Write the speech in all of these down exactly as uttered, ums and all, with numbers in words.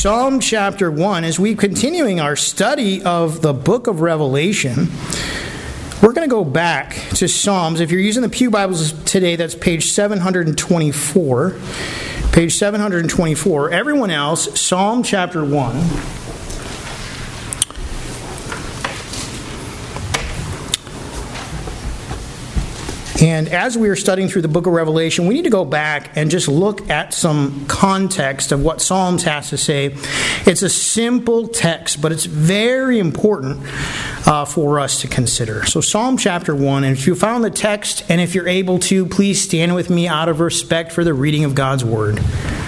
Psalm chapter one, as we're continuing our study of the book of Revelation, we're going to go back to Psalms. If you're using the Pew Bibles today, that's page seven twenty-four. Page seven twenty-four. Everyone else, Psalm chapter one. And as we are studying through the book of Revelation, we need to go back and just look at some context of what Psalms has to say. It's a simple text, but it's very important uh, for us to consider. So Psalm chapter one, and if you found the text, and if you're able to, please stand with me out of respect for the reading of God's Word.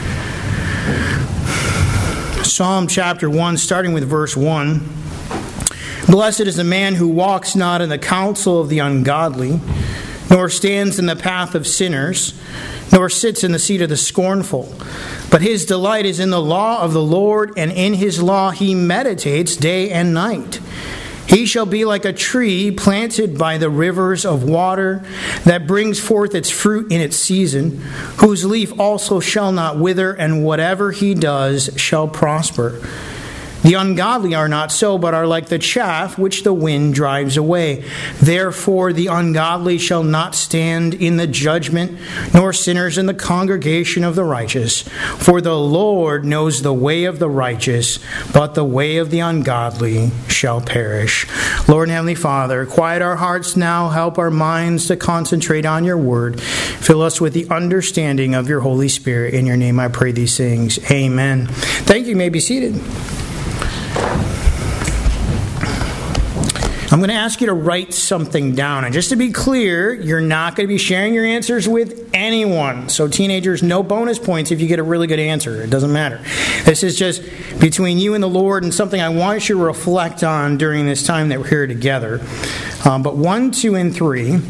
Psalm chapter one, starting with verse one. Blessed is the man who walks not in the counsel of the ungodly, nor stands in the path of sinners, nor sits in the seat of the scornful. But his delight is in the law of the Lord, and in his law he meditates day and night. He shall be like a tree planted by the rivers of water, that brings forth its fruit in its season, whose leaf also shall not wither, and whatever he does shall prosper. The ungodly are not so, but are like the chaff which the wind drives away. Therefore the ungodly shall not stand in the judgment, nor sinners in the congregation of the righteous. For the Lord knows the way of the righteous, but the way of the ungodly shall perish. Lord and Heavenly Father, quiet our hearts now. Help our minds to concentrate on your word. Fill us with the understanding of your Holy Spirit. In your name I pray these things. Amen. Thank you. You may be seated. I'm going to ask you to write something down. And just to be clear, you're not going to be sharing your answers with anyone. So teenagers, no bonus points if you get a really good answer. It doesn't matter. This is just between you and the Lord, and something I want you to reflect on during this time that we're here together. Um, but one, two, and three.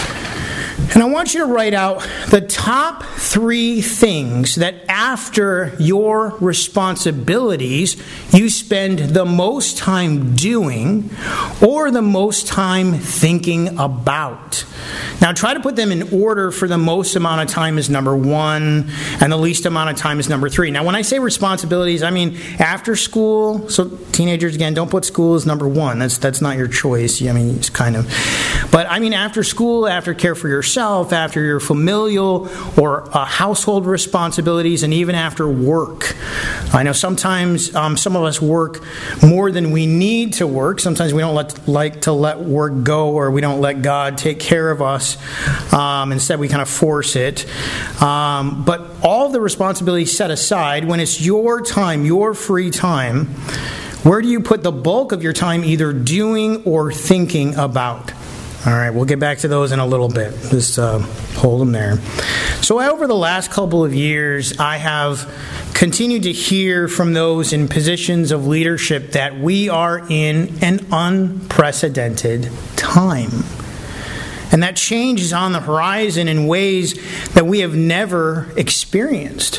And I want you to write out the top three things that after your responsibilities you spend the most time doing or the most time thinking about. Now try to put them in order. For the most amount of time is number one, and the least amount of time is number three. Now when I say responsibilities, I mean after school. So teenagers, again, don't put school as number one. That's that's not your choice. I mean, it's kind of. But I mean after school, after care for yourself, after your familial or uh, household responsibilities, and even after work. I know sometimes um, some of us work more than we need to work. Sometimes we don't let, like to let work go, or we don't let God take care of us. Um, instead, we kind of force it. Um, but all of the responsibilities set aside, when it's your time, your free time, where do you put the bulk of your time either doing or thinking about? All right, we'll get back to those in a little bit. Just uh, hold them there. So over the last couple of years, I have continued to hear from those in positions of leadership that we are in an unprecedented time. And that change is on the horizon in ways that we have never experienced.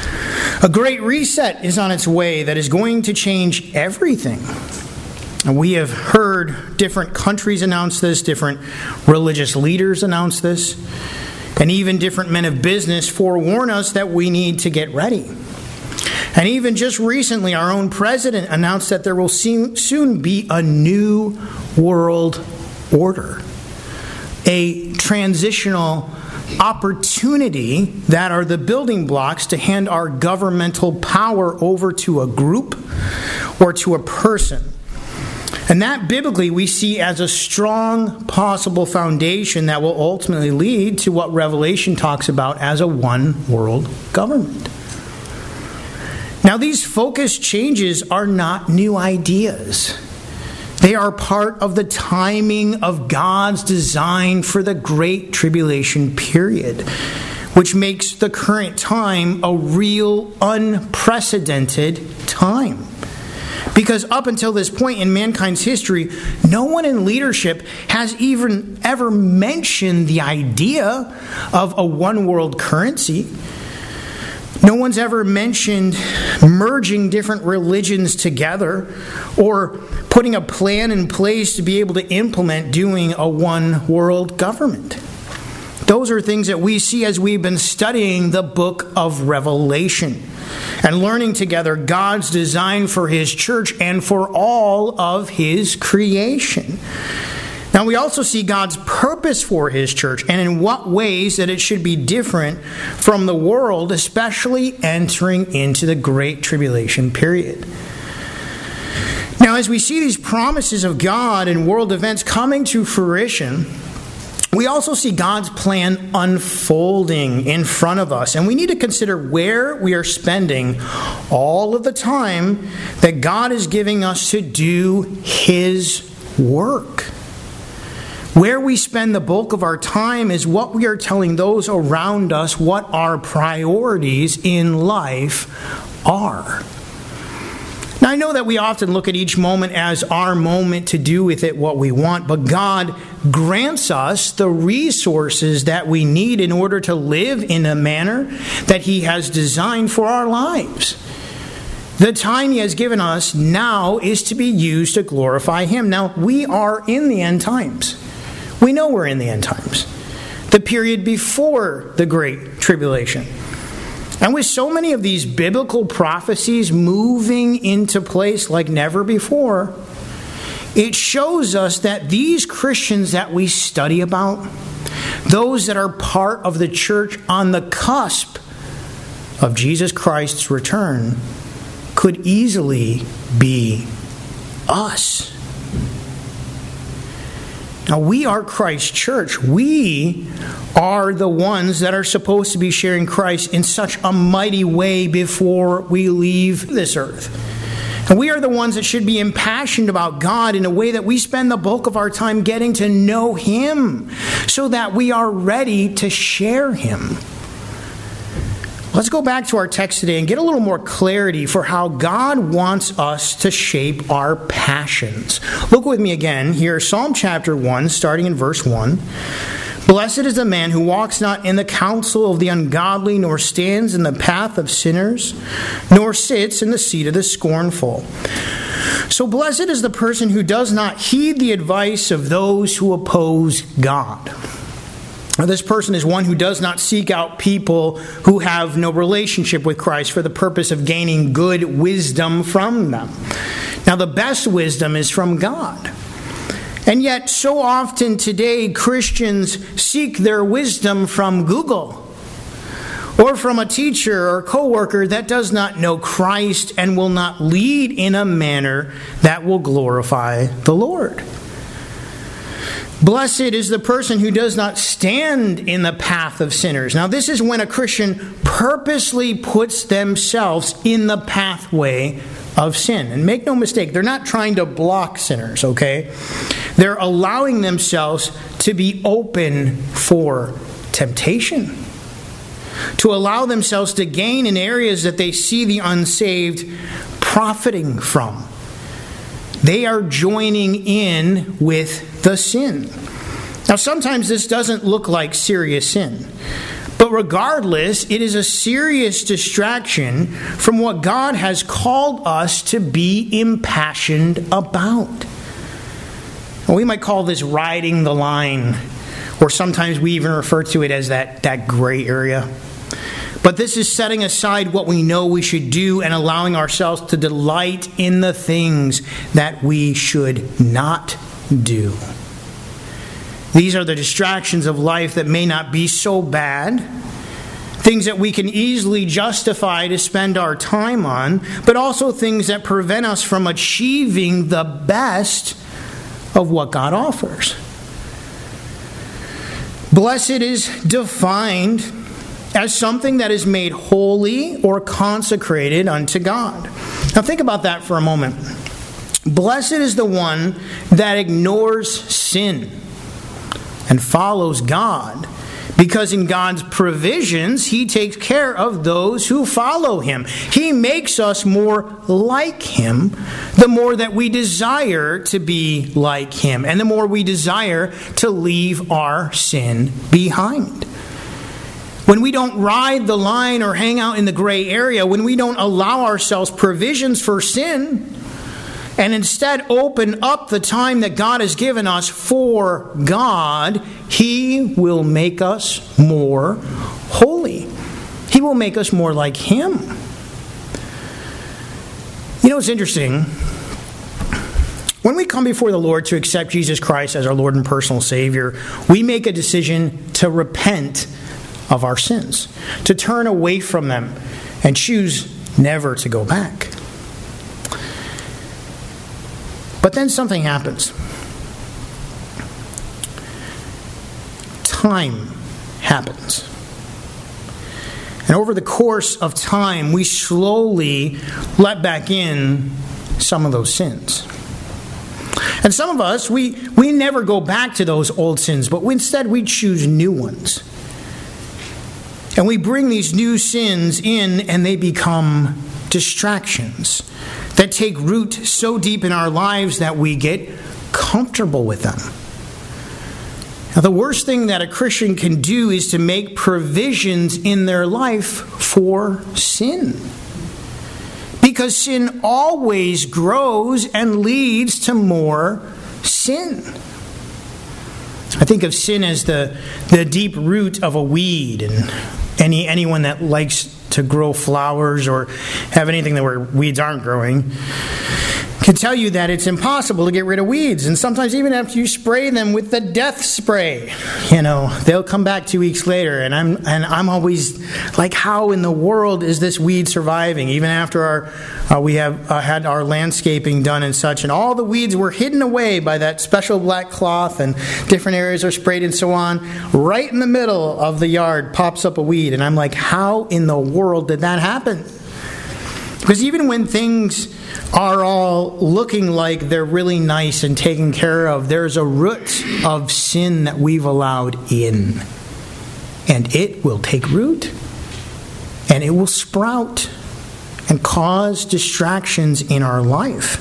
A great reset is on its way that is going to change everything. And we have heard different countries announce this, different religious leaders announce this, and even different men of business forewarn us that we need to get ready. And even just recently, our own president announced that there will soon be a new world order, a transitional opportunity that are the building blocks to hand our governmental power over to a group or to a person. And that biblically we see as a strong possible foundation that will ultimately lead to what Revelation talks about as a one world government. Now these focus changes are not new ideas. They are part of the timing of God's design for the Great Tribulation period, which makes the current time a real unprecedented time. Because up until this point in mankind's history, no one in leadership has even ever mentioned the idea of a one world currency. No one's ever mentioned merging different religions together or putting a plan in place to be able to implement doing a one world government. Those are things that we see as we've been studying the book of Revelation and learning together God's design for His church and for all of His creation. Now, we also see God's purpose for His church and in what ways that it should be different from the world, especially entering into the Great Tribulation period. Now, as we see these promises of God and world events coming to fruition, we also see God's plan unfolding in front of us. And we need to consider where we are spending all of the time that God is giving us to do His work. Where we spend the bulk of our time is what we are telling those around us what our priorities in life are. Now, I know that we often look at each moment as our moment to do with it what we want, but God grants us the resources that we need in order to live in a manner that He has designed for our lives. The time He has given us now is to be used to glorify Him. Now, we are in the end times. We know we're in the end times. The period before the Great Tribulation. And with so many of these biblical prophecies moving into place like never before, it shows us that these Christians that we study about, those that are part of the church on the cusp of Jesus Christ's return, could easily be us. Now, we are Christ's church. We are the ones that are supposed to be sharing Christ in such a mighty way before we leave this earth. And we are the ones that should be impassioned about God in a way that we spend the bulk of our time getting to know Him so that we are ready to share Him. Let's go back to our text today and get a little more clarity for how God wants us to shape our passions. Look with me again here, Psalm chapter one, starting in verse one. Blessed is the man who walks not in the counsel of the ungodly, nor stands in the path of sinners, nor sits in the seat of the scornful. So blessed is the person who does not heed the advice of those who oppose God. Now, this person is one who does not seek out people who have no relationship with Christ for the purpose of gaining good wisdom from them. Now, the best wisdom is from God. And yet, so often today, Christians seek their wisdom from Google or from a teacher or coworker that does not know Christ and will not lead in a manner that will glorify the Lord. Blessed is the person who does not stand in the path of sinners. Now, this is when a Christian purposely puts themselves in the pathway of sin. And make no mistake, they're not trying to block sinners, okay? They're allowing themselves to be open for temptation, to allow themselves to gain in areas that they see the unsaved profiting from. They are joining in with the sin. Now, sometimes this doesn't look like serious sin. But regardless, it is a serious distraction from what God has called us to be impassioned about. We might call this riding the line, or sometimes we even refer to it as that, that gray area. But this is setting aside what we know we should do and allowing ourselves to delight in the things that we should not do. These are the distractions of life that may not be so bad, things that we can easily justify to spend our time on, but also things that prevent us from achieving the best of what God offers. Blessed is defined as something that is made holy or consecrated unto God. Now think about that for a moment. Blessed is the one that ignores sin and follows God, because in God's provisions, He takes care of those who follow Him. He makes us more like Him the more that we desire to be like Him, and the more we desire to leave our sin behind. When we don't ride the line or hang out in the gray area, when we don't allow ourselves provisions for sin, and instead open up the time that God has given us for God, He will make us more holy. He will make us more like Him. You know, it's interesting. When we come before the Lord to accept Jesus Christ as our Lord and personal Savior, we make a decision to repent of our sins, to turn away from them, and choose never to go back. But then something happens. Time happens. And over the course of time, we slowly let back in some of those sins. And some of us, we, we never go back to those old sins, but instead we choose new ones. And we bring these new sins in, and they become distractions that take root so deep in our lives that we get comfortable with them. Now, the worst thing that a Christian can do is to make provisions in their life for sin. Because sin always grows and leads to more sin. I think of sin as the, the deep root of a weed. And any anyone that likes to grow flowers or have anything that where weeds aren't growing can tell you that it's impossible to get rid of weeds. And sometimes even after you spray them with the death spray, you know, they'll come back two weeks later. And I'm and I'm always like, how in the world is this weed surviving? Even after our uh, we have uh, had our landscaping done and such, and all the weeds were hidden away by that special black cloth, and different areas are sprayed and so on. Right in the middle of the yard pops up a weed, and I'm like, how in the world did that happen? Because even when things are all looking like they're really nice and taken care of, there's a root of sin that we've allowed in. And it will take root. And it will sprout and cause distractions in our life.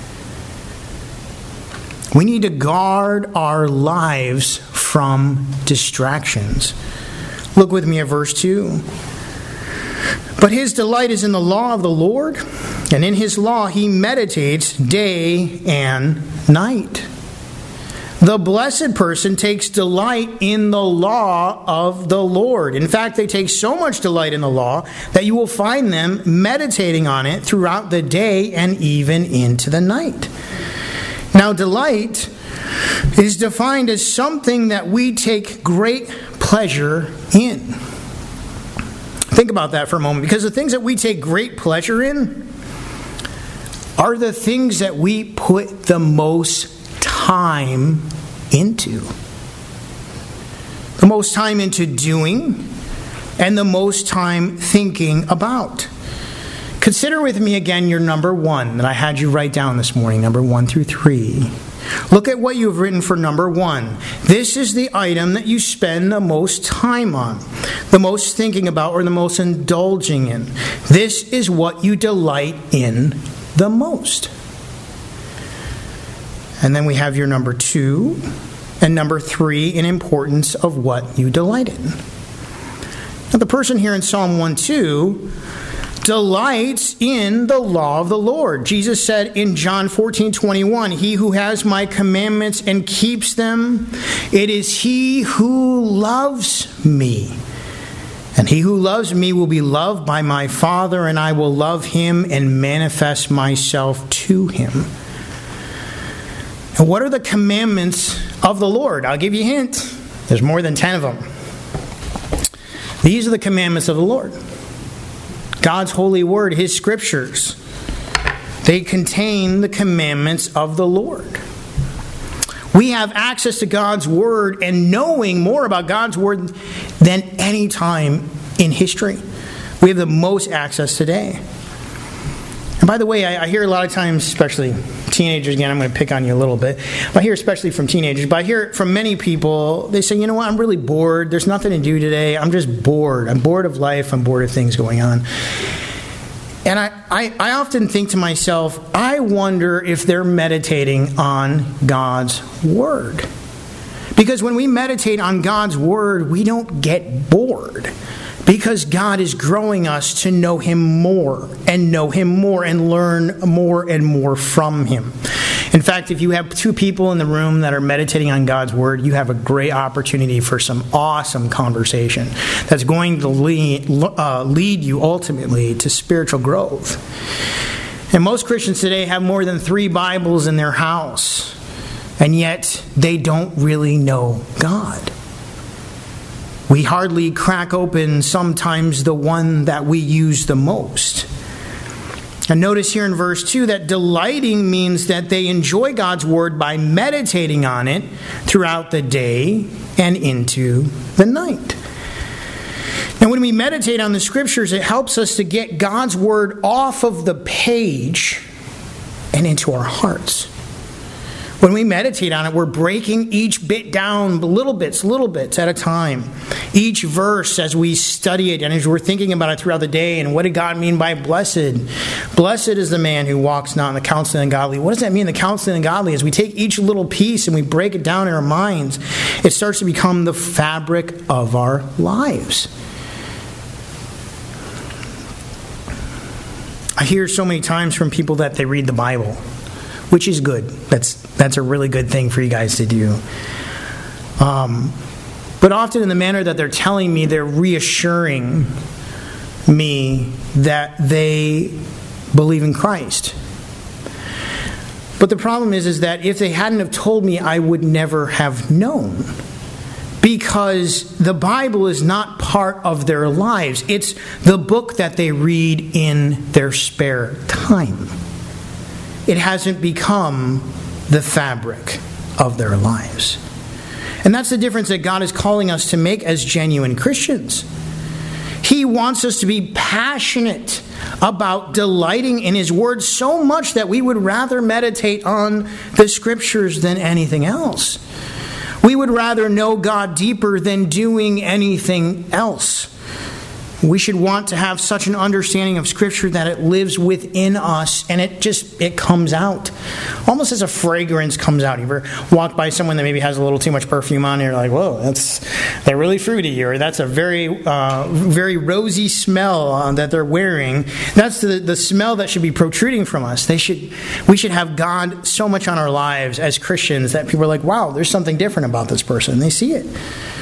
We need to guard our lives from distractions. Look with me at verse two. But his delight is in the law of the Lord, and in his law he meditates day and night. The blessed person takes delight in the law of the Lord. In fact, they take so much delight in the law that you will find them meditating on it throughout the day and even into the night. Now, delight is defined as something that we take great pleasure in. Think about that for a moment, because the things that we take great pleasure in are the things that we put the most time into. The most time into doing, and the most time thinking about. Consider with me again your number one that I had you write down this morning, number one through three. Look at what you've written for number one. This is the item that you spend the most time on, the most thinking about, or the most indulging in. This is what you delight in the most. And then we have your number two and number three in importance of what you delight in. Now, the person here in Psalm one two delights in the law of the Lord. Jesus said in John fourteen twenty-one, he who has my commandments and keeps them, it is he who loves me. And he who loves me will be loved by my Father, and I will love him and manifest myself to him. And what are the commandments of the Lord? I'll give you a hint. There's more than ten of them. These are the commandments of the Lord. God's holy word, his scriptures. They contain the commandments of the Lord. We have access to God's word and knowing more about God's word than any time in history. We have the most access today. And by the way, I, I hear a lot of times, especially teenagers, again, I'm going to pick on you a little bit. I hear especially from teenagers, but I hear from many people, they say, you know what, I'm really bored. There's nothing to do today. I'm just bored. I'm bored of life. I'm bored of things going on. And I, I, I often think to myself, I wonder if they're meditating on God's word. Because when we meditate on God's word, we don't get bored. Because God is growing us to know Him more and know Him more and learn more and more from Him. In fact, if you have two people in the room that are meditating on God's Word, you have a great opportunity for some awesome conversation that's going to lead, uh, lead you ultimately to spiritual growth. And most Christians today have more than three Bibles in their house, and yet they don't really know God. We hardly crack open sometimes the one that we use the most. And notice here in verse two that delighting means that they enjoy God's Word by meditating on it throughout the day and into the night. And when we meditate on the Scriptures, it helps us to get God's Word off of the page and into our hearts. When we meditate on it, we're breaking each bit down little bits, little bits at a time. Each verse as we study it and as we're thinking about it throughout the day. And what did God mean by blessed? Blessed is the man who walks not in the counsel of the ungodly. What does that mean, the counsel of the ungodly? As we take each little piece and we break it down in our minds, it starts to become the fabric of our lives. I hear so many times from people that they read the Bible, which is good. That's that's a really good thing for you guys to do. Um, but often in the manner that they're telling me, they're reassuring me that they believe in Christ. But the problem is, is that if they hadn't have told me, I would never have known. Because the Bible is not part of their lives. It's the book that they read in their spare time. It hasn't become the fabric of their lives. And that's the difference that God is calling us to make as genuine Christians. He wants us to be passionate about delighting in His Word so much that we would rather meditate on the Scriptures than anything else. We would rather know God deeper than doing anything else. We should want to have such an understanding of Scripture that it lives within us and it just, it comes out. Almost as a fragrance comes out. You ever walk by someone that maybe has a little too much perfume on and you're like, whoa, that's, they're really fruity, or that's a very, uh, very rosy smell uh, that they're wearing. That's the, the smell that should be protruding from us. They should, we should have God so much on our lives as Christians that people are like, wow, there's something different about this person. They see it.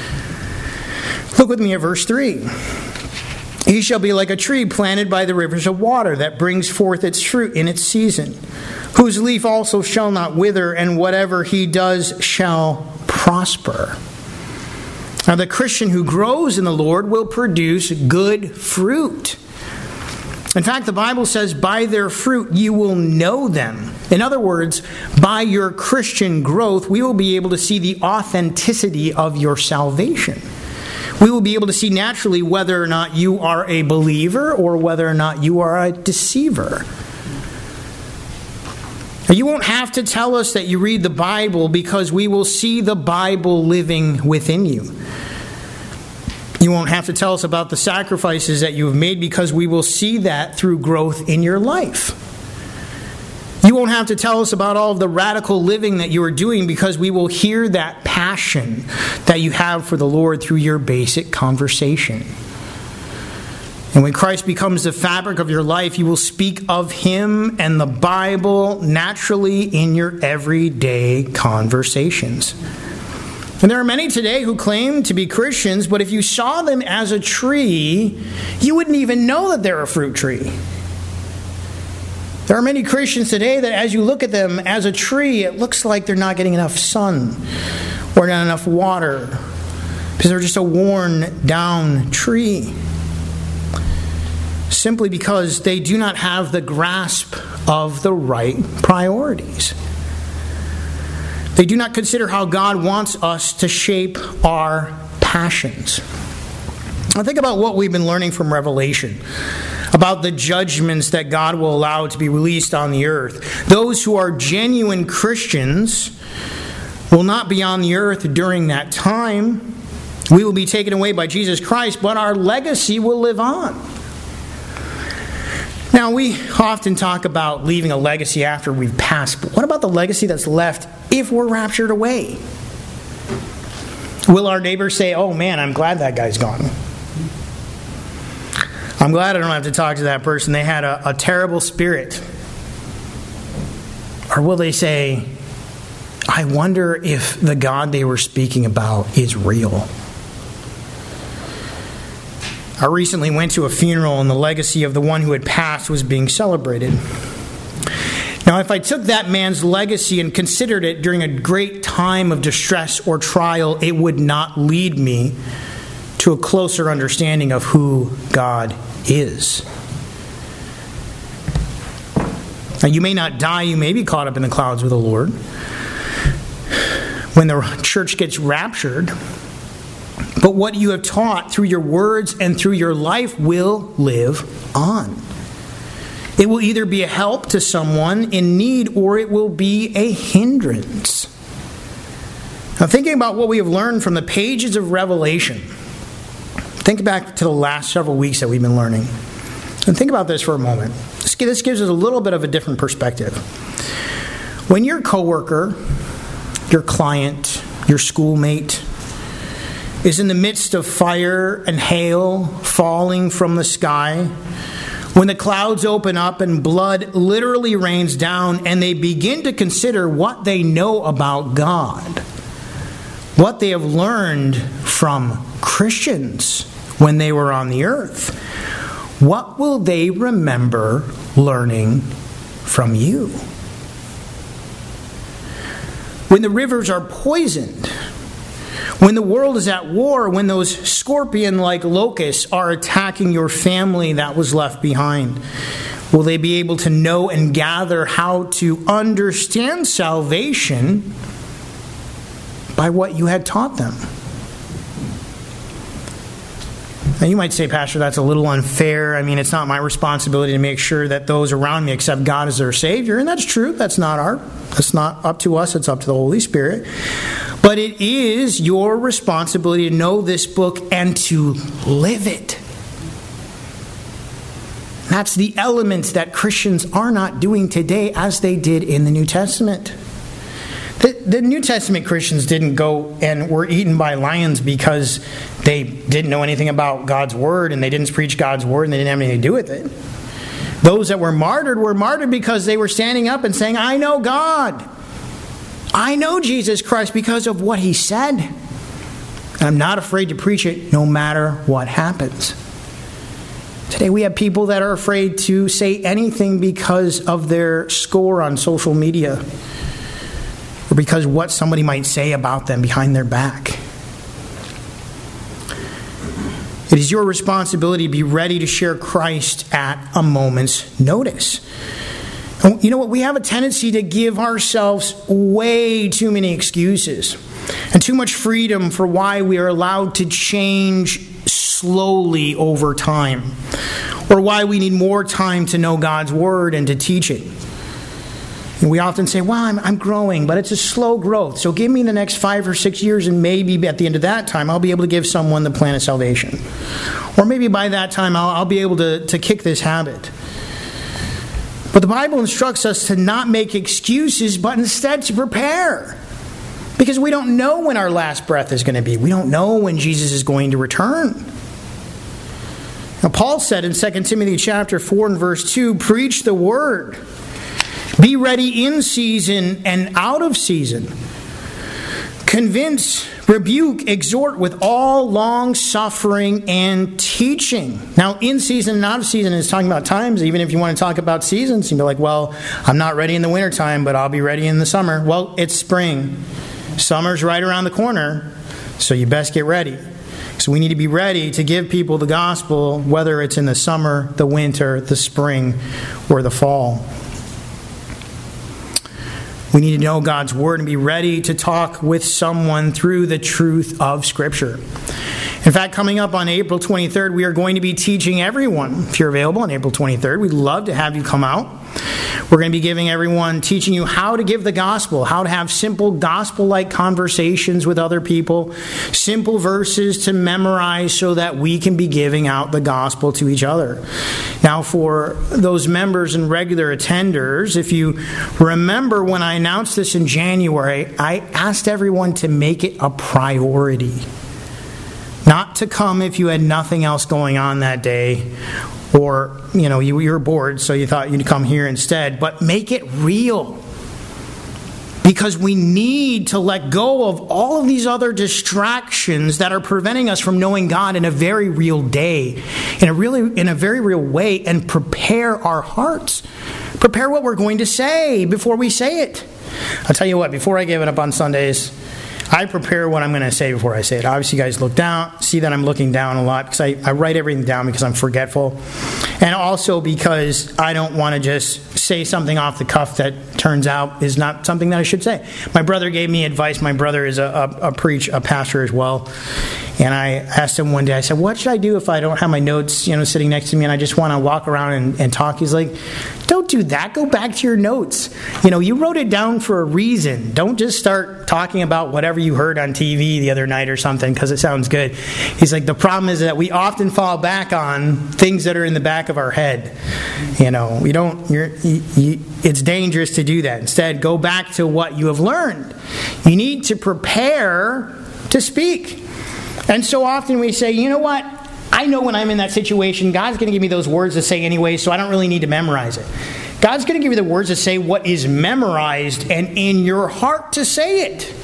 Look with me at verse three. He shall be like a tree planted by the rivers of water that brings forth its fruit in its season, whose leaf also shall not wither, and whatever he does shall prosper. Now, the Christian who grows in the Lord will produce good fruit. In fact, the Bible says, by their fruit you will know them. In other words, by your Christian growth, we will be able to see the authenticity of your salvation. We will be able to see naturally whether or not you are a believer or whether or not you are a deceiver. You won't have to tell us that you read the Bible, because we will see the Bible living within you. You won't have to tell us about the sacrifices that you have made, because we will see that through growth in your life. You won't have to tell us about all of the radical living that you are doing, because we will hear that passion that you have for the Lord through your basic conversation. And when Christ becomes the fabric of your life, you will speak of Him and the Bible naturally in your everyday conversations. And there are many today who claim to be Christians, but if you saw them as a tree, you wouldn't even know that they're a fruit tree. There are many Christians today that as you look at them as a tree, it looks like they're not getting enough sun or not enough water, because they're just a worn down tree. Simply because they do not have the grasp of the right priorities. They do not consider how God wants us to shape our passions. Now think about what we've been learning from Revelation, about the judgments that God will allow to be released on the earth. Those who are genuine Christians will not be on the earth during that time. We will be taken away by Jesus Christ, but our legacy will live on. Now, we often talk about leaving a legacy after we've passed, but what about the legacy that's left if we're raptured away? Will our neighbors say, oh man, I'm glad that guy's gone? I'm glad I don't have to talk to that person. They had a, a terrible spirit. Or will they say, I wonder if the God they were speaking about is real? I recently went to a funeral and the legacy of the one who had passed was being celebrated. Now, if I took that man's legacy and considered it during a great time of distress or trial, it would not lead me to a closer understanding of who God is. Now, you may not die, you may be caught up in the clouds with the Lord. When the church gets raptured, but what you have taught through your words and through your life will live on. It will either be a help to someone in need or it will be a hindrance. Now, thinking about what we have learned from the pages of Revelation, think back to the last several weeks that we've been learning. And think about this for a moment. This gives us a little bit of a different perspective. When your coworker, your client, your schoolmate is in the midst of fire and hail falling from the sky, when the clouds open up and blood literally rains down and they begin to consider what they know about God, what they have learned from Christians when they were on the earth, what will they remember learning from you? When the rivers are poisoned, when the world is at war, when those scorpion-like locusts are attacking your family that was left behind, will they be able to know and gather how to understand salvation by what you had taught them? Now you might say, Pastor, that's a little unfair. I mean, it's not my responsibility to make sure that those around me accept God as their Savior. And that's true. That's not our, that's not up to us. It's up to the Holy Spirit. But it is your responsibility to know this book and to live it. That's the elements that Christians are not doing today as they did in the New Testament. The, the New Testament Christians didn't go and were eaten by lions because they didn't know anything about God's Word and they didn't preach God's Word and they didn't have anything to do with it. Those that were martyred were martyred because they were standing up and saying, I know God. I know Jesus Christ because of what He said. And I'm not afraid to preach it no matter what happens. Today we have people that are afraid to say anything because of their score on social media, or because what somebody might say about them behind their back. It is your responsibility to be ready to share Christ at a moment's notice. And you know what? We have a tendency to give ourselves way too many excuses and too much freedom for why we are allowed to change slowly over time, or why we need more time to know God's Word and to teach it. And we often say, well, I'm, I'm growing, but it's a slow growth. So give me the next five or six years and maybe at the end of that time, I'll be able to give someone the plan of salvation. Or maybe by that time, I'll, I'll be able to, to kick this habit. But the Bible instructs us to not make excuses, but instead to prepare. Because we don't know when our last breath is going to be. We don't know when Jesus is going to return. Now, Paul said in Second Timothy chapter four and verse two, preach the word. Be ready in season and out of season. Convince, rebuke, exhort with all long suffering and teaching. Now, in season and out of season is talking about times. Even if you want to talk about seasons, you can be like, well, I'm not ready in the wintertime, but I'll be ready in the summer. Well, it's spring. Summer's right around the corner, so you best get ready. So we need to be ready to give people the gospel, whether it's in the summer, the winter, the spring, or the fall. We need to know God's Word and be ready to talk with someone through the truth of Scripture. In fact, coming up on April twenty-third, we are going to be teaching everyone. If you're available on April twenty-third, we'd love to have you come out. We're going to be giving everyone, teaching you how to give the gospel, how to have simple gospel-like conversations with other people, simple verses to memorize so that we can be giving out the gospel to each other. Now, for those members and regular attenders, if you remember when I announced this in January, I asked everyone to make it a priority. Not to come if you had nothing else going on that day, or, you know, you, you were bored, so you thought you'd come here instead. But make it real. Because we need to let go of all of these other distractions that are preventing us from knowing God in a very real day, in a really, in a very real way, and prepare our hearts. Prepare what we're going to say before we say it. I'll tell you what, before I give it up on Sundays, I prepare what I'm going to say before I say it. Obviously, you guys look down, see that I'm looking down a lot, because I, I write everything down because I'm forgetful. And also because I don't want to just say something off the cuff that turns out is not something that I should say. My brother gave me advice. My brother is a, a, a preach, a pastor as well. And I asked him one day, I said, what should I do if I don't have my notes, you know, sitting next to me and I just want to walk around and, and talk? He's like, don't do that. Go back to your notes. You know, you wrote it down for a reason. Don't just start talking about whatever you heard on T V the other night or something because it sounds good. He's like, the problem is that we often fall back on things that are in the back of our head. You know, we don't, you're, you, you, it's dangerous to do that. Instead, go back to what you have learned. You need to prepare to speak. And so often we say, you know what? I know when I'm in that situation, God's going to give me those words to say anyway, so I don't really need to memorize it. God's going to give you the words to say what is memorized and in your heart to say it.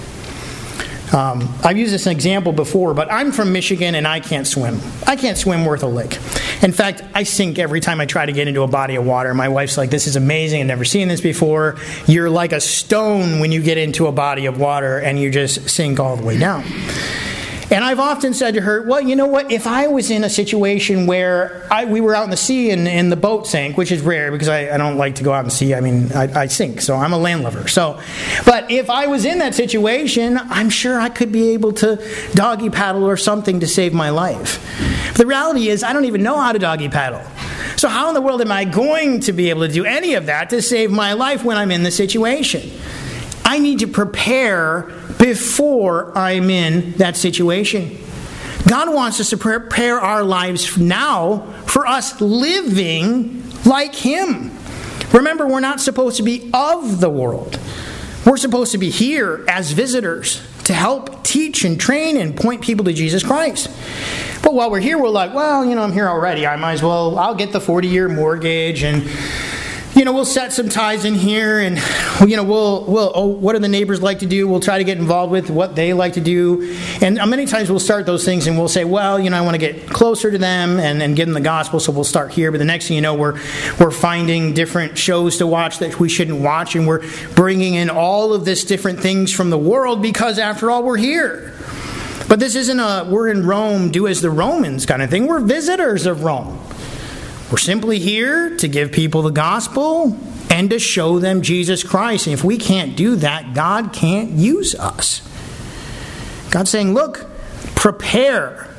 Um, I've used this as an example before, but I'm from Michigan and I can't swim. I can't swim worth a lick. In fact, I sink every time I try to get into a body of water. My wife's like, this is amazing. I've never seen this before. You're like a stone when you get into a body of water and you just sink all the way down. And I've often said to her, well, you know what? If I was in a situation where I, we were out in the sea and, and the boat sank, which is rare because I, I don't like to go out in the sea. I mean, I, I sink, so I'm a landlubber. So, but if I was in that situation, I'm sure I could be able to doggy paddle or something to save my life. But the reality is I don't even know how to doggy paddle. So how in the world am I going to be able to do any of that to save my life when I'm in the situation? I need to prepare before I'm in that situation. God wants us to prepare our lives now for us living like Him. Remember, we're not supposed to be of the world. We're supposed to be here as visitors to help teach and train and point people to Jesus Christ. But while we're here, we're like, well, you know, I'm here already. I might as well, I'll get the forty-year mortgage and you know, we'll set some ties in here and, you know, we'll, we'll, oh, what do the neighbors like to do? We'll try to get involved with what they like to do. And many times we'll start those things and we'll say, well, you know, I want to get closer to them and, and give them the gospel, so we'll start here. But the next thing you know, we're, we're finding different shows to watch that we shouldn't watch, and we're bringing in all of this different things from the world because, after all, we're here. But this isn't a, we're in Rome, do as the Romans kind of thing. We're visitors of Rome. We're simply here to give people the gospel and to show them Jesus Christ. And if we can't do that, God can't use us. God's saying, look, prepare,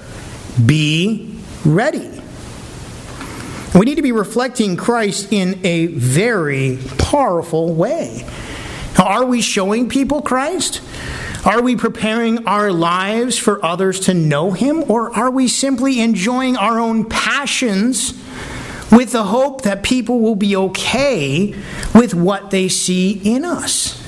be ready. We need to be reflecting Christ in a very powerful way. Are we showing people Christ? Are we preparing our lives for others to know Him? Or are we simply enjoying our own passions with the hope that people will be okay with what they see in us?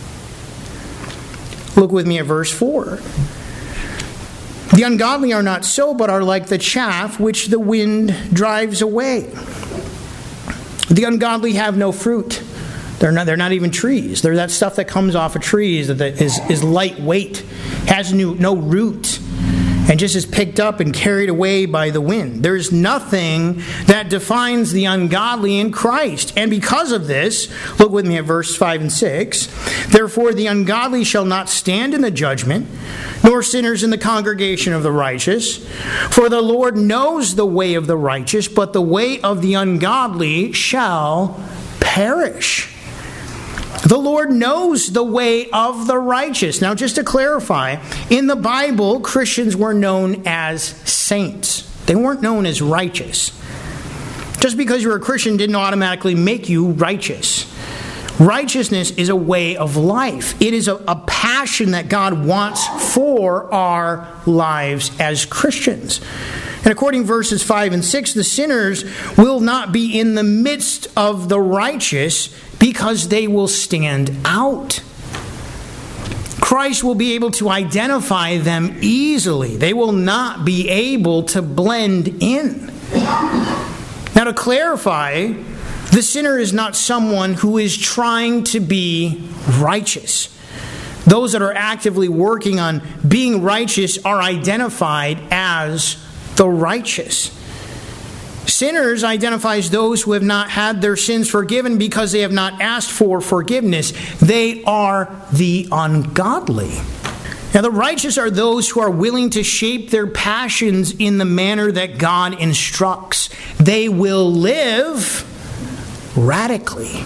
Look with me at verse four. The ungodly are not so, but are like the chaff which the wind drives away. The ungodly have no fruit. They're not, they're not even trees. They're that stuff that comes off of trees that is, is lightweight, has no, no root, and just is picked up and carried away by the wind. There's nothing that defines the ungodly in Christ. And because of this, look with me at verse five and six. Therefore the ungodly shall not stand in the judgment, nor sinners in the congregation of the righteous. For the Lord knows the way of the righteous, but the way of the ungodly shall perish. The Lord knows the way of the righteous. Now, just to clarify, in the Bible, Christians were known as saints. They weren't known as righteous. Just because you're a Christian didn't automatically make you righteous. Righteousness is a way of life. It is a, a passion that God wants for our lives as Christians. And according to verses five and six, the sinners will not be in the midst of the righteous because they will stand out. Christ will be able to identify them easily. They will not be able to blend in. Now, to clarify, the sinner is not someone who is trying to be righteous. Those that are actively working on being righteous are identified as the righteous. Sinners identifies those who have not had their sins forgiven because they have not asked for forgiveness. They are the ungodly. Now, the righteous are those who are willing to shape their passions in the manner that God instructs. They will live radically.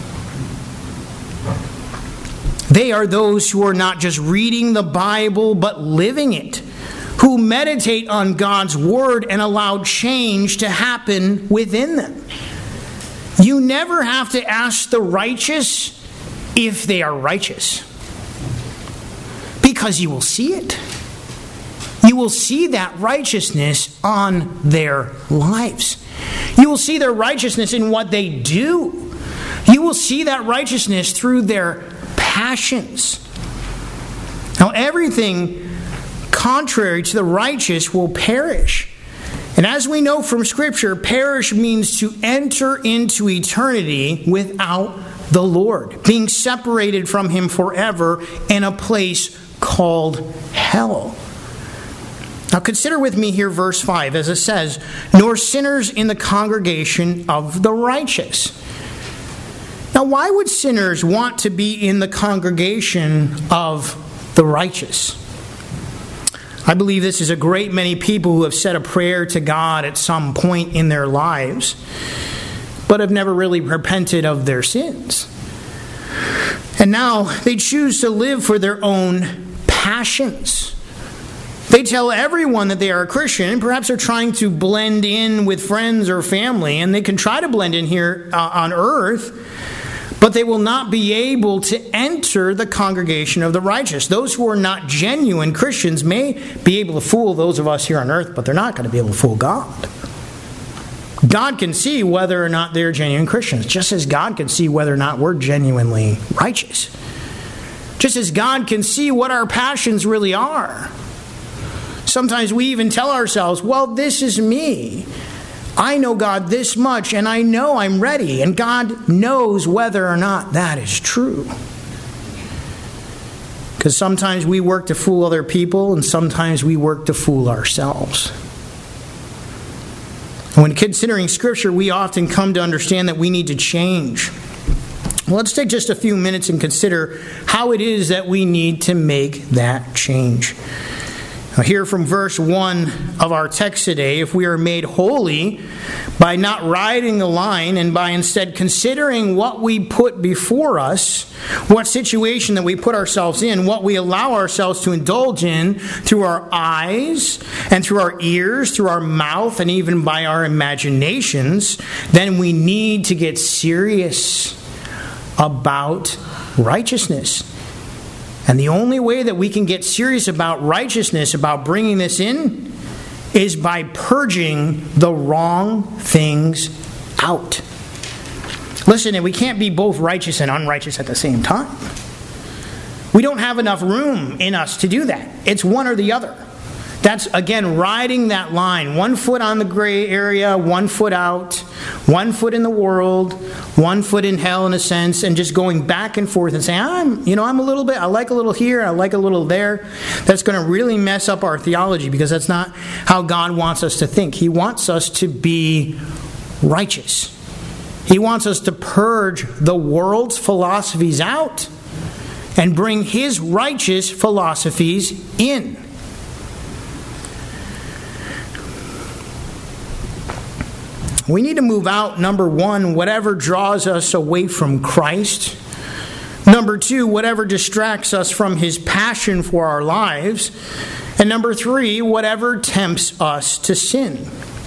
They are those who are not just reading the Bible, but living it, who meditate on God's Word and allow change to happen within them. You never have to ask the righteous if they are righteous, because you will see it. You will see that righteousness on their lives. You will see their righteousness in what they do. You will see that righteousness through their passions. Now, everything contrary to the righteous will perish. And as we know from Scripture, perish means to enter into eternity without the Lord, being separated from Him forever in a place called hell. Now consider with me here verse five, as it says, "Nor sinners in the congregation of the righteous." Now, why would sinners want to be in the congregation of the righteous? I believe this is a great many people who have said a prayer to God at some point in their lives, but have never really repented of their sins. And now they choose to live for their own passions. They tell everyone that they are a Christian, and perhaps they're trying to blend in with friends or family, and they can try to blend in here uh, on earth, but they will not be able to enter the congregation of the righteous. Those who are not genuine Christians may be able to fool those of us here on earth, but they're not going to be able to fool God. God can see whether or not they're genuine Christians, just as God can see whether or not we're genuinely righteous. Just as God can see what our passions really are. Sometimes we even tell ourselves, well, this is me. I know God this much, and I know I'm ready. And God knows whether or not that is true. Because sometimes we work to fool other people, and sometimes we work to fool ourselves. When considering Scripture, we often come to understand that we need to change. Well, let's take just a few minutes and consider how it is that we need to make that change. Now, here from verse one of our text today, if we are made holy by not riding the line and by instead considering what we put before us, what situation that we put ourselves in, what we allow ourselves to indulge in through our eyes and through our ears, through our mouth, and even by our imaginations, then we need to get serious about righteousness. And the only way that we can get serious about righteousness, about bringing this in, is by purging the wrong things out. Listen, we can't be both righteous and unrighteous at the same time. We don't have enough room in us to do that. It's one or the other. That's, again, riding that line. One foot on the gray area, one foot out, one foot in the world, one foot in hell in a sense, and just going back and forth and saying, I'm, you know, I'm a little bit, I like a little here, I like a little there. That's going to really mess up our theology, because that's not how God wants us to think. He wants us to be righteous. He wants us to purge the world's philosophies out and bring His righteous philosophies in. We need to move out, number one, whatever draws us away from Christ. Number two, whatever distracts us from His passion for our lives. And number three, whatever tempts us to sin.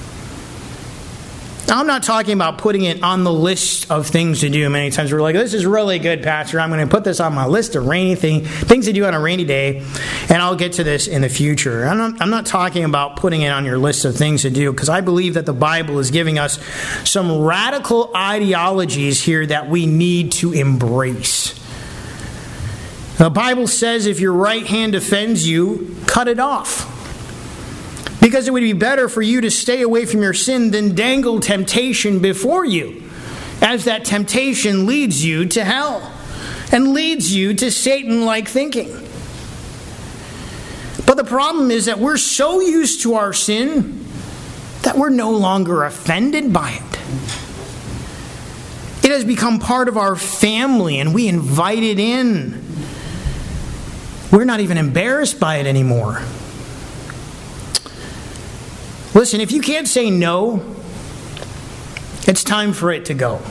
Now, I'm not talking about putting it on the list of things to do. Many times we're like, this is really good, Pastor. I'm going to put this on my list of rainy thing, things to do on a rainy day, and I'll get to this in the future. I'm not, I'm not talking about putting it on your list of things to do, because I believe that the Bible is giving us some radical ideologies here that we need to embrace. The Bible says if your right hand offends you, cut it off. Because it would be better for you to stay away from your sin than dangle temptation before you, as that temptation leads you to hell and leads you to Satan-like thinking. But the problem is that we're so used to our sin that we're no longer offended by it. It has become part of our family and we invite it in. We're not even embarrassed by it anymore. Listen, if you can't say no, it's time for it to go.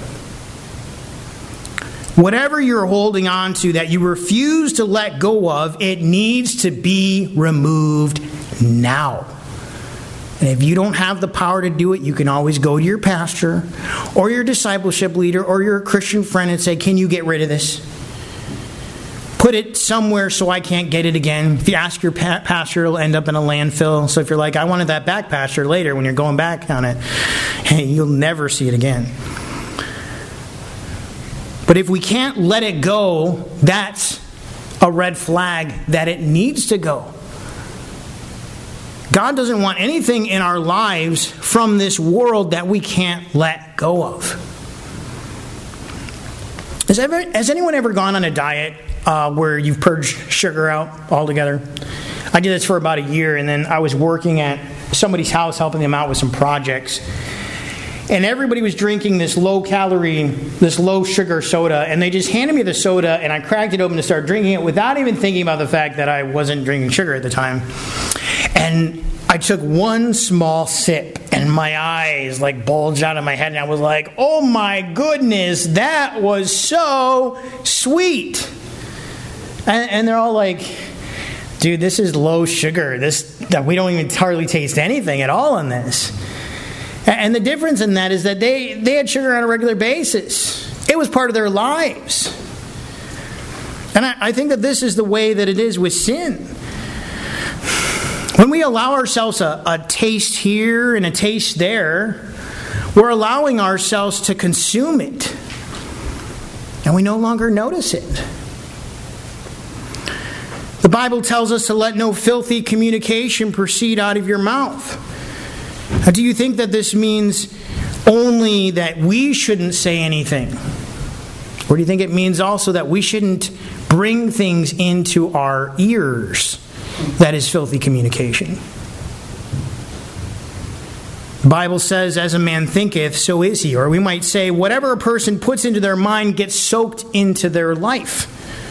Whatever you're holding on to that you refuse to let go of, it needs to be removed now. And if you don't have the power to do it, you can always go to your pastor or your discipleship leader or your Christian friend and say, can you get rid of this? Put it somewhere so I can't get it again. If you ask your pa- pastor, it'll end up in a landfill. So if you're like, I wanted that back, pastor, later when you're going back on it, hey, you'll never see it again. But if we can't let it go, that's a red flag that it needs to go. God doesn't want anything in our lives from this world that we can't let go of. Has, ever, has anyone ever gone on a diet uh, where you've purged sugar out altogether? I did this for about a year, and then I was working at somebody's house helping them out with some projects. And everybody was drinking this low-calorie, this low-sugar soda, and they just handed me the soda, and I cracked it open to start drinking it without even thinking about the fact that I wasn't drinking sugar at the time. And I took one small sip, and my eyes like bulged out of my head, and I was like, oh my goodness, that was so sweet. And, and they're all like, dude, this is low sugar. This that we don't even hardly taste anything at all in this. And the difference in that is that they, they had sugar on a regular basis. It was part of their lives. And I, I think that this is the way that it is with sin. When we allow ourselves a, a taste here and a taste there, we're allowing ourselves to consume it. And we no longer notice it. The Bible tells us to let no filthy communication proceed out of your mouth. Now, do you think that this means only that we shouldn't say anything? Or do you think it means also that we shouldn't bring things into our ears that is filthy communication? The Bible says, as a man thinketh, so is he. Or we might say, whatever a person puts into their mind gets soaked into their life.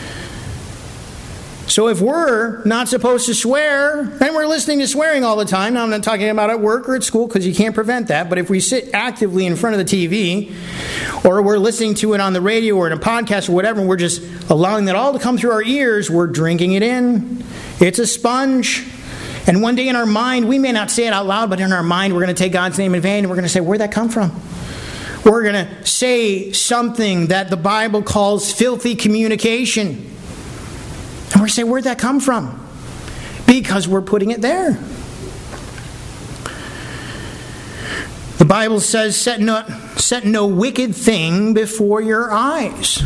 So if we're not supposed to swear, and we're listening to swearing all the time, now I'm not talking about at work or at school because you can't prevent that, but if we sit actively in front of the T V, or we're listening to it on the radio or in a podcast or whatever, and we're just allowing that all to come through our ears, we're drinking it in. It's a sponge. And one day in our mind, we may not say it out loud, but in our mind, we're going to take God's name in vain, and we're going to say, where'd that come from? We're going to say something that the Bible calls filthy communication. And we're saying, where'd that come from? Because we're putting it there. The Bible says, set no, set no wicked thing before your eyes.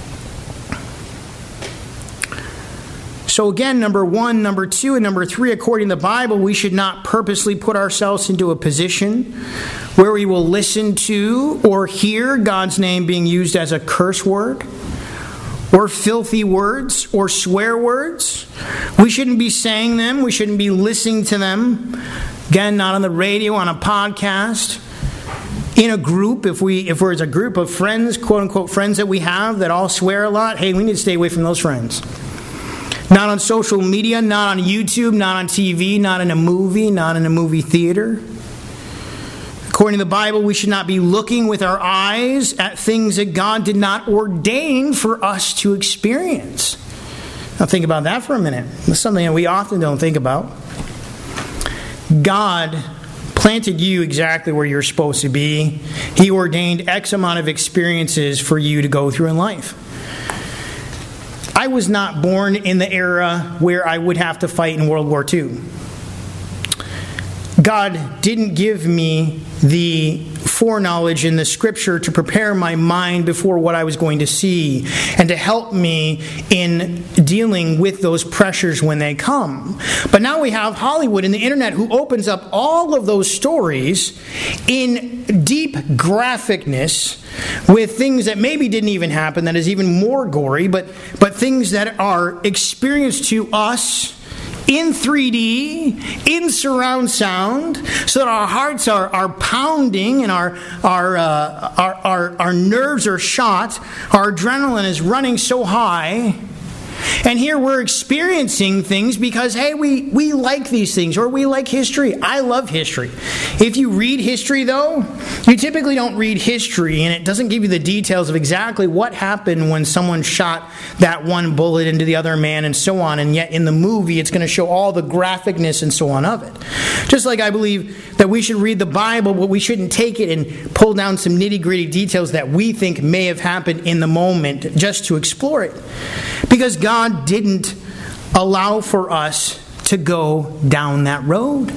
So again, number one, number two, and number three, according to the Bible, we should not purposely put ourselves into a position where we will listen to or hear God's name being used as a curse word, or filthy words, or swear words. We shouldn't be saying them. We shouldn't be listening to them. Again, not on the radio, on a podcast. In a group, if we if there's a group of friends, quote unquote friends that we have that all swear a lot, hey, we need to stay away from those friends. Not on social media, not on YouTube, not on T V, not in a movie, not in a movie theater. According to the Bible, we should not be looking with our eyes at things that God did not ordain for us to experience. Now think about that for a minute. That's something that we often don't think about. God planted you exactly where you're supposed to be. He ordained X amount of experiences for you to go through in life. I was not born in the era where I would have to fight in World War Two. God didn't give me the foreknowledge in the scripture to prepare my mind before what I was going to see and to help me in dealing with those pressures when they come. But now we have Hollywood and the internet who opens up all of those stories in deep graphicness with things that maybe didn't even happen, that is even more gory, but, but things that are experienced to us in three D, in surround sound, so that our hearts are, are pounding and our, our, uh, our, our, our nerves are shot, our adrenaline is running so high. And here we're experiencing things because, hey, we, we like these things, or we like history. I love history. If you read history, though, you typically don't read history, and it doesn't give you the details of exactly what happened when someone shot that one bullet into the other man and so on. And yet in the movie, it's going to show all the graphicness and so on of it. Just like I believe that we should read the Bible, but we shouldn't take it and pull down some nitty-gritty details that we think may have happened in the moment just to explore it. Because God didn't allow for us to go down that road.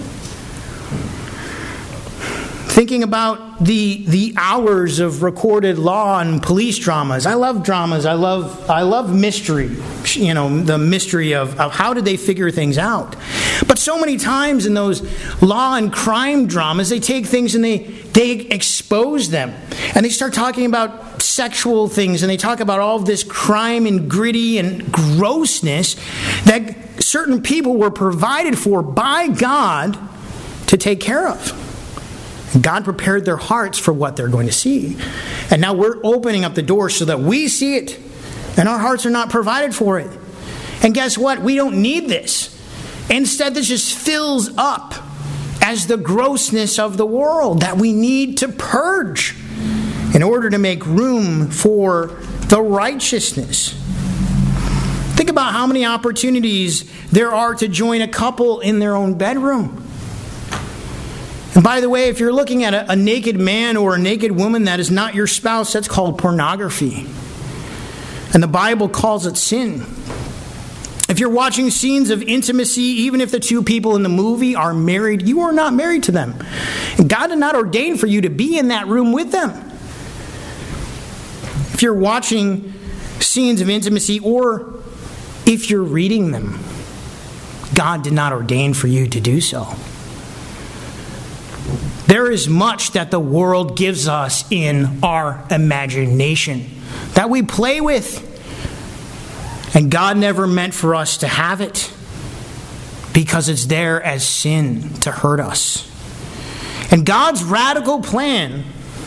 Thinking about the the hours of recorded law and police dramas. I love dramas. I love I love mystery. You know, the mystery of, of how did they figure things out. But so many times in those law and crime dramas, they take things and they, they expose them. And they start talking about sexual things, and they talk about all of this crime and gritty and grossness that certain people were provided for by God to take care of. God prepared their hearts for what they're going to see. And now we're opening up the door so that we see it, and our hearts are not provided for it. And guess what? We don't need this. Instead, this just fills up as the grossness of the world that we need to purge in order to make room for the righteousness. Think about how many opportunities there are to join a couple in their own bedroom. And by the way, if you're looking at a, a naked man or a naked woman that is not your spouse, that's called pornography. And the Bible calls it sin. If you're watching scenes of intimacy, even if the two people in the movie are married, you are not married to them. And God did not ordain for you to be in that room with them. If you're watching scenes of intimacy, or if you're reading them, God did not ordain for you to do so. There is much that the world gives us in our imagination that we play with. And God never meant for us to have it because it's there as sin to hurt us. And God's radical plan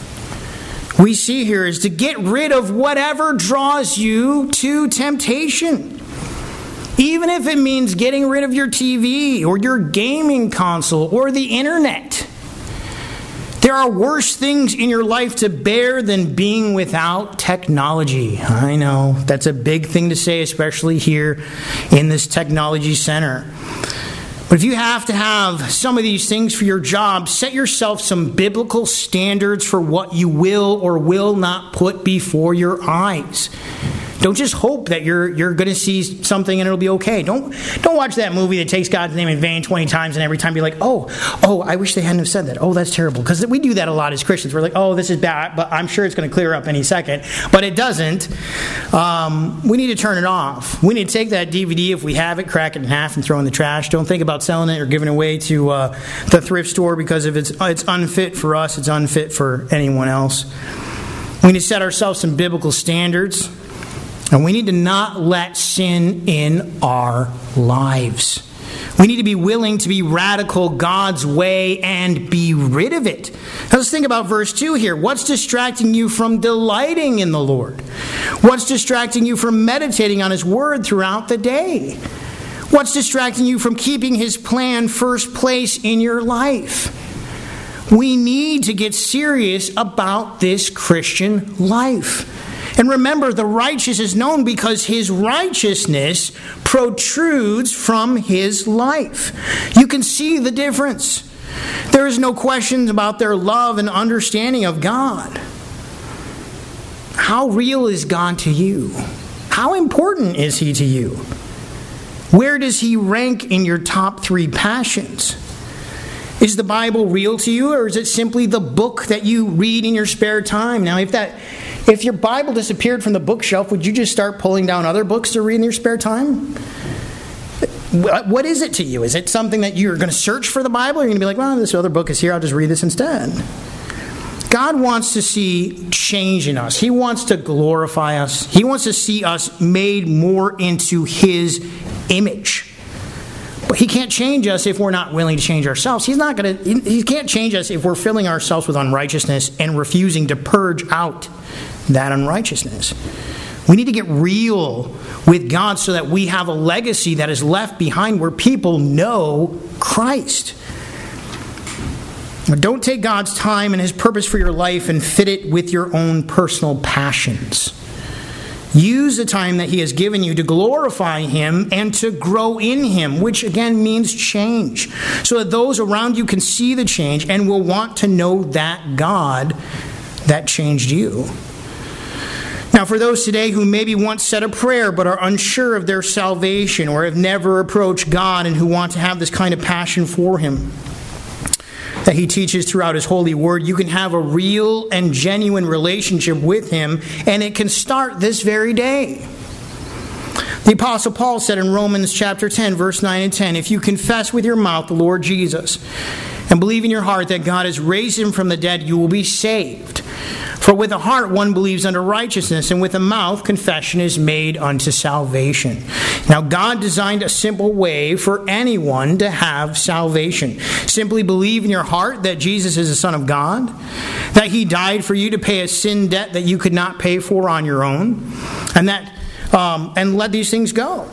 we see here is to get rid of whatever draws you to temptation. Even if it means getting rid of your T V or your gaming console or the internet. There are worse things in your life to bear than being without technology. I know, that's a big thing to say, especially here in this technology center. But if you have to have some of these things for your job, set yourself some biblical standards for what you will or will not put before your eyes. Don't just hope that you're you're going to see something and it'll be okay. Don't don't watch that movie that takes God's name in vain twenty times and every time be like, oh, oh, I wish they hadn't have said that. Oh, that's terrible. Because we do that a lot as Christians. We're like, oh, this is bad, but I'm sure it's going to clear up any second. But it doesn't. Um, we need to turn it off. We need to take that D V D, if we have it, crack it in half and throw it in the trash. Don't think about selling it or giving it away to uh, the thrift store, because if it's it's unfit for us, it's unfit for anyone else. We need to set ourselves some biblical standards. And we need to not let sin in our lives. We need to be willing to be radical God's way and be rid of it. Now let's think about verse two here. What's distracting you from delighting in the Lord? What's distracting you from meditating on His Word throughout the day? What's distracting you from keeping His plan first place in your life? We need to get serious about this Christian life. And remember, the righteous is known because his righteousness protrudes from his life. You can see the difference. There is no question about their love and understanding of God. How real is God to you? How important is He to you? Where does He rank in your top three passions? Is the Bible real to you, or is it simply the book that you read in your spare time? Now, if that, if your Bible disappeared from the bookshelf, would you just start pulling down other books to read in your spare time? What is it to you? Is it something that you're going to search for the Bible, or are you going to be like, well, this other book is here, I'll just read this instead? God wants to see change in us. He wants to glorify us. He wants to see us made more into His image. But He can't change us if we're not willing to change ourselves. He's not going to. He can't change us if we're filling ourselves with unrighteousness and refusing to purge out that unrighteousness. We need to get real with God so that we have a legacy that is left behind where people know Christ. Don't take God's time and His purpose for your life and fit it with your own personal passions. Use the time that He has given you to glorify Him and to grow in Him, which again means change, so that those around you can see the change and will want to know that God that changed you. Now, for those today who maybe once said a prayer but are unsure of their salvation or have never approached God and who want to have this kind of passion for Him that He teaches throughout His holy word, you can have a real and genuine relationship with Him, and it can start this very day. The Apostle Paul said in Romans chapter ten, verse nine and ten, if you confess with your mouth the Lord Jesus and believe in your heart that God has raised Him from the dead, you will be saved. For with the heart one believes unto righteousness, and with the mouth confession is made unto salvation. Now God designed a simple way for anyone to have salvation. Simply believe in your heart that Jesus is the Son of God, that He died for you to pay a sin debt that you could not pay for on your own, and that um, and let these things go.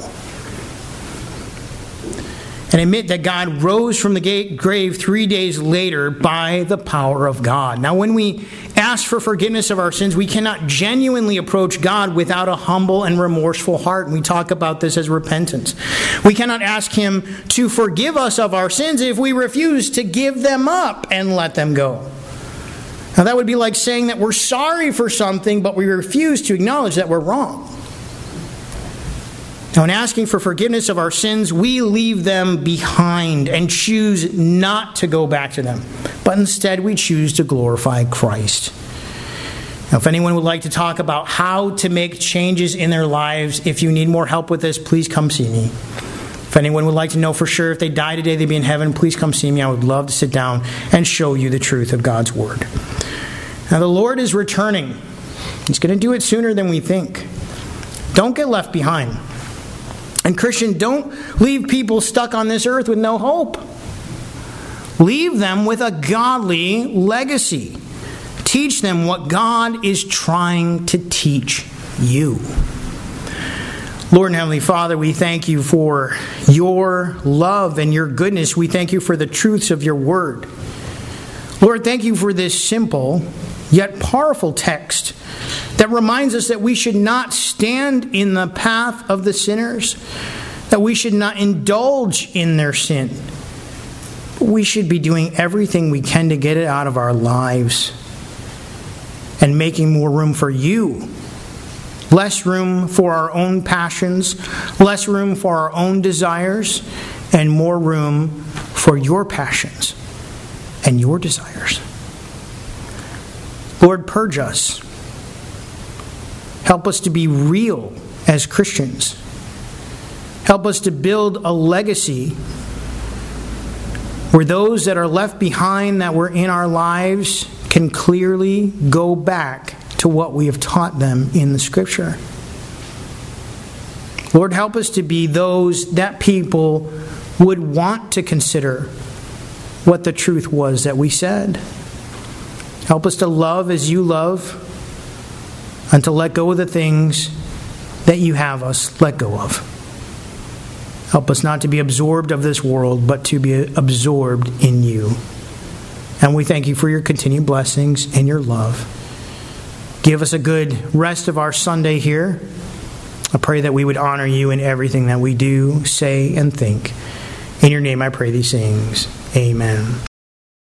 And admit that God rose from the grave three days later by the power of God. Now, when we ask for forgiveness of our sins, we cannot genuinely approach God without a humble and remorseful heart. And we talk about this as repentance. We cannot ask Him to forgive us of our sins if we refuse to give them up and let them go. Now, that would be like saying that we're sorry for something, but we refuse to acknowledge that we're wrong. Now, in asking for forgiveness of our sins, we leave them behind and choose not to go back to them. But instead, we choose to glorify Christ. Now, if anyone would like to talk about how to make changes in their lives, if you need more help with this, please come see me. If anyone would like to know for sure if they die today, they'd be in heaven, please come see me. I would love to sit down and show you the truth of God's Word. Now, the Lord is returning. He's going to do it sooner than we think. Don't get left behind. And Christian, don't leave people stuck on this earth with no hope. Leave them with a godly legacy. Teach them what God is trying to teach you. Lord and Heavenly Father, we thank you for your love and your goodness. We thank you for the truths of your word. Lord, thank you for this simple yet powerful text that reminds us that we should not stand in the path of the sinners, that we should not indulge in their sin. We should be doing everything we can to get it out of our lives and making more room for you. Less room for our own passions, less room for our own desires, and more room for your passions and your desires. Lord, purge us. Help us to be real as Christians. Help us to build a legacy where those that are left behind that were in our lives can clearly go back to what we have taught them in the Scripture. Lord, help us to be those that people would want to consider what the truth was that we said. Help us to love as you love, and to let go of the things that you have us let go of. Help us not to be absorbed of this world, but to be absorbed in you. And we thank you for your continued blessings and your love. Give us a good rest of our Sunday here. I pray that we would honor you in everything that we do, say, and think. In your name I pray these things. Amen.